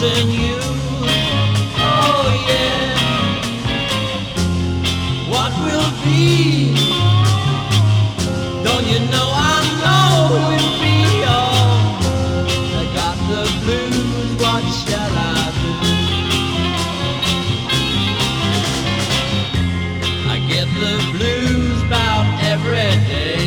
missing you. Oh yeah. What will be? Don't you know I know it'll be? Oh, I got the blues. What shall I do? I get the blues about every day.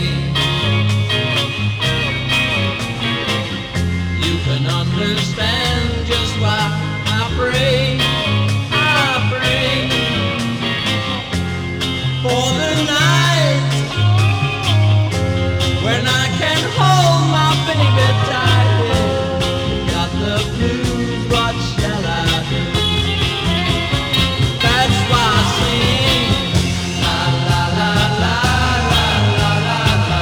You can understand just why I pray for the night when I can hold my baby tight. Got the blues, what shall I do? That's why I sing la la la la la la la la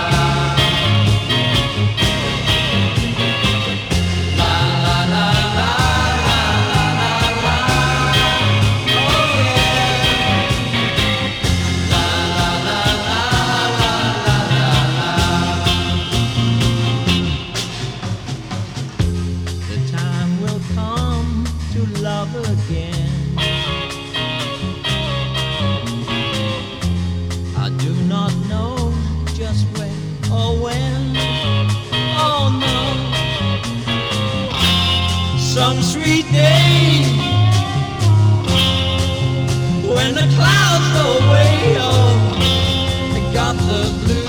la la la la la la. Oh yeah. La la la la la la la. The time will come to love again. I do not know just where or when. Oh no. Some sweet day when the clouds go away. Oh, I got the blues.